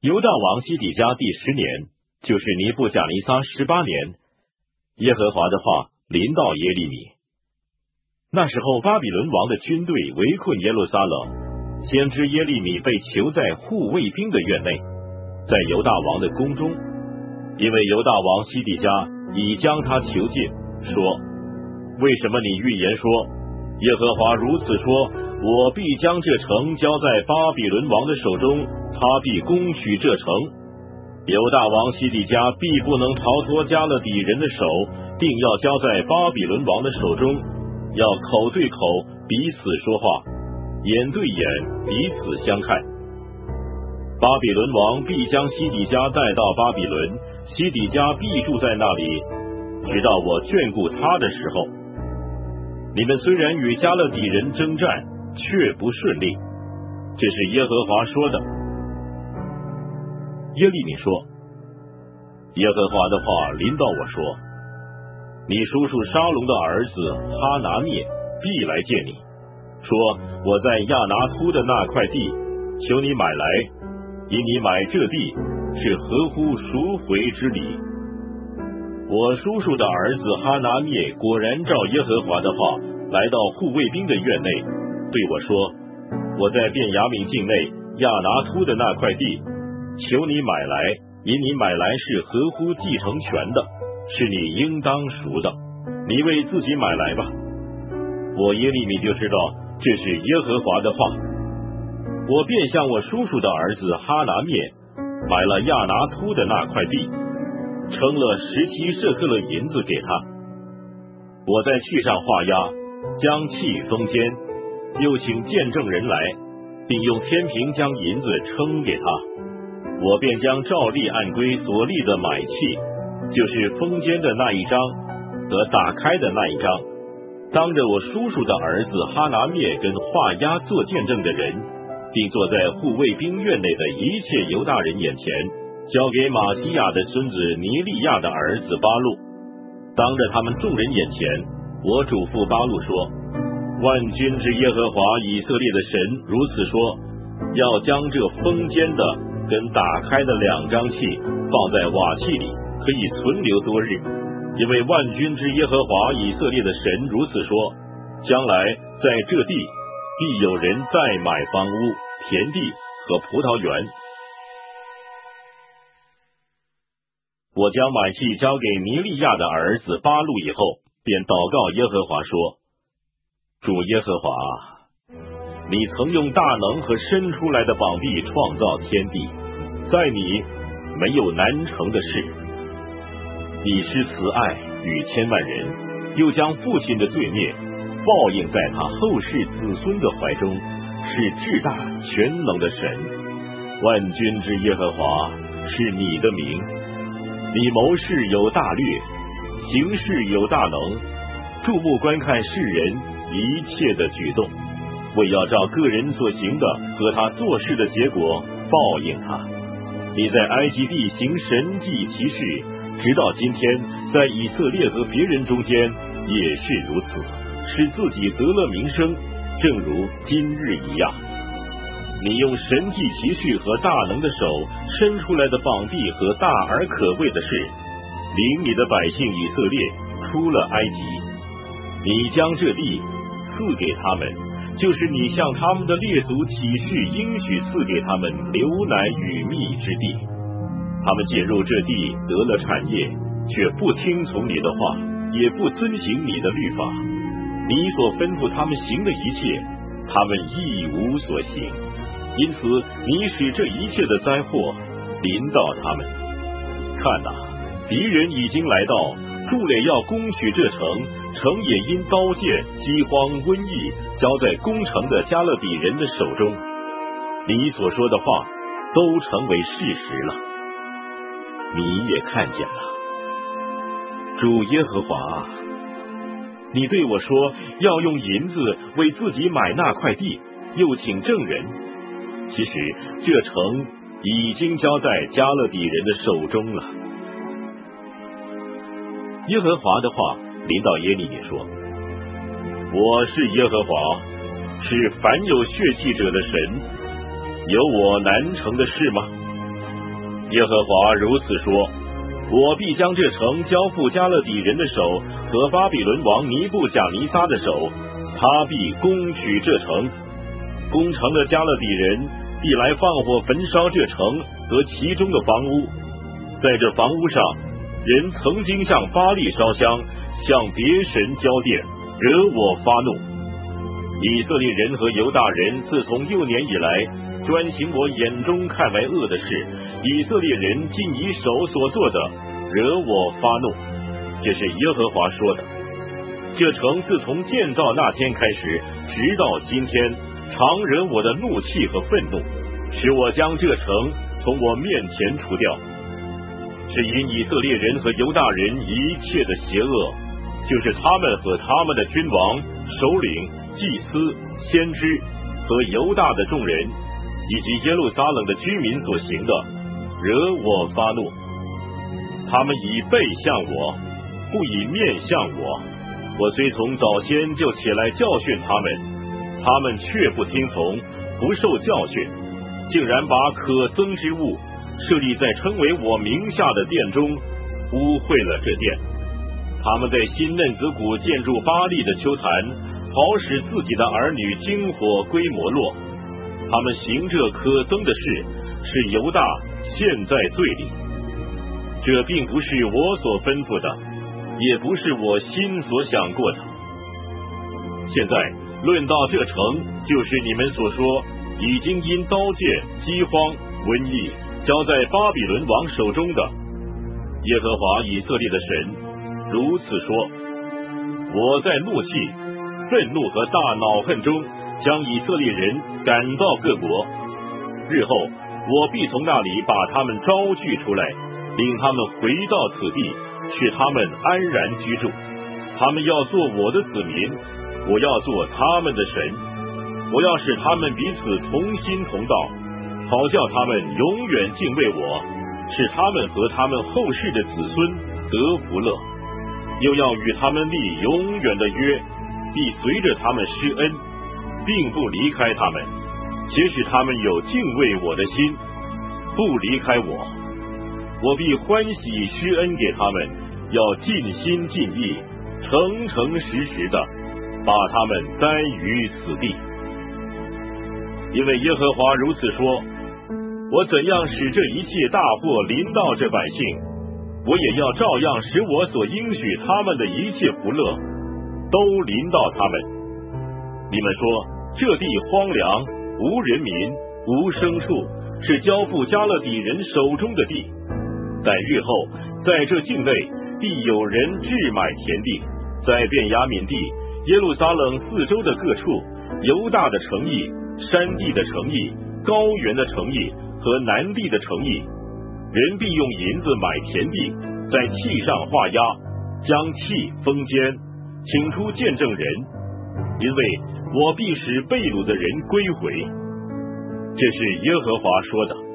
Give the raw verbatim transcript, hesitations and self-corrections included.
犹大王西底家第十年，就是尼布甲尼撒十八年，耶和华的话临到耶利米。那时候巴比伦王的军队围困耶路撒冷，先知耶利米被囚在护卫兵的院内，在犹大王的宫中，因为犹大王西底家已将他囚禁，说：为什么你预言说，耶和华如此说，我必将这城交在巴比伦王的手中，他必攻取这城。犹大王西底家必不能逃脱加勒底人的手，定要交在巴比伦王的手中，要口对口，彼此说话，眼对眼，彼此相看。巴比伦王必将西底家带到巴比伦，西底家必住在那里，直到我眷顾他的时候。你们虽然与加勒底人征战，却不顺利，这是耶和华说的。耶利米说：耶和华的话临到我说，你叔叔沙龙的儿子哈拿灭必来见你，说我在亚拿突的那块地，求你买来，因你买这地是合乎赎回之礼。我叔叔的儿子哈拿灭果然照耶和华的话来到护卫兵的院内，对我说，我在便雅悯境内亚拿突的那块地，求你买来，因你买来是合乎继承权的，是你应当赎的，你为自己买来吧。我耶利米就知道这是耶和华的话，我便向我叔叔的儿子哈拿灭买了亚拿突的那块地，称了十七舍克勒银子给他。我在器上画押，将器封间，又请见证人来，并用天平将银子称给他。我便将照例按规所立的买器，就是封间的那一张和打开的那一张，当着我叔叔的儿子哈拿灭跟画押做见证的人，并坐在护卫兵院内的一切犹大人眼前，交给马西亚的孙子尼利亚的儿子巴路。当着他们众人眼前，我嘱咐巴路说，万军之耶和华以色列的神如此说，要将这封间的跟打开的两张器放在瓦器里，可以存留多日。因为万军之耶和华以色列的神如此说，将来在这地必有人再买房屋、田地和葡萄园。我将买器交给尼利亚的儿子巴路以后，便祷告耶和华说，主耶和华，你曾用大能和伸出来的膀臂创造天地，在你没有难成的事。你施慈爱与千万人，又将父亲的罪孽报应在他后世子孙的怀中，是至大全能的神。万军之耶和华是你的名，你谋事有大略，行事有大能，注目观看世人一切的举动，为要照个人所行的和他做事的结果报应他。你在埃及地行神迹奇事，直到今天，在以色列和别人中间也是如此，使自己得了名声，正如今日一样。你用神迹奇事和大能的手伸出来的膀臂和大而可畏的事，领你的百姓以色列出了埃及。你将这地赐给他们，就是你向他们的列祖起誓应许赐给他们流奶与蜜之地。他们进入这地得了产业，却不听从你的话，也不遵行你的律法。你所吩咐他们行的一切，他们一无所行。因此你使这一切的灾祸临到他们。看哪，敌人已经来到，筑垒要攻取这城，城也因刀剑、饥荒、瘟疫交在攻城的加勒底人的手中。你所说的话都成为事实了，你也看见了。主耶和华，你对我说要用银子为自己买那块地，又请证人。其实这城已经交在加勒底人的手中了。耶和华的话临到耶利米说，我是耶和华，是凡有血气者的神，有我难成的事吗？ 耶和华如此说：我必将这城交付加勒底人的手和巴比伦王尼布甲尼撒的手，他必攻取这城。攻城的加勒底人必来放火焚烧这城和其中的房屋。在这房屋上，人曾经向巴力烧香，向别神交奠，惹我发怒。以色列人和犹大人自从幼年以来，专行我眼中看为恶的事，以色列人竟以手所做的，惹我发怒。这是耶和华说的。这城自从建造那天开始，直到今天，常惹我的怒气和愤怒，使我将这城从我面前除掉。是因以色列人和犹大人一切的邪恶，就是他们和他们的君王、首领、祭司、先知和犹大的众人，以及耶路撒冷的居民所行的，惹我发怒。他们以背向我，不以面向我。我虽从早先就起来教训他们，他们却不听从，不受教训，竟然把可憎之物设立在称为我名下的殿中，污秽了这殿。他们在新嫩子谷建筑巴力的丘坛，好使自己的儿女经火归摩洛。他们行这可憎的事，是犹大陷在罪里。这并不是我所吩咐的，也不是我心所想过的。现在论到这城，就是你们所说已经因刀剑、饥荒、瘟疫交在巴比伦王手中的。耶和华以色列的神如此说：我在怒气、愤怒和大恼恨中将以色列人赶到各国，日后我必从那里把他们招聚出来，领他们回到此地，使他们安然居住。他们要做我的子民，我要做他们的神。我要使他们彼此同心同道，好叫他们永远敬畏我，使他们和他们后世的子孙得福乐。又要与他们立永远的约，必随着他们施恩，并不离开他们，且使他们有敬畏我的心，不离开我。我必欢喜施恩给他们，要尽心尽意，诚诚实实的把他们栽于此地。因为耶和华如此说：我怎样使这一切大祸临到这百姓，我也要照样使我所应许他们的一切福乐都临到他们。你们说这地荒凉，无人民，无牲畜，是交付加勒底人手中的地。但日后在这境内必有人置买田地，在便雅悯地、耶路撒冷四周的各处，犹大的城邑、山地的城邑、高原的城邑和南地的城邑，人必用银子买田地，在契上画押，将契封缄，请出见证人，因为我必使被掳的人归回。这是耶和华说的。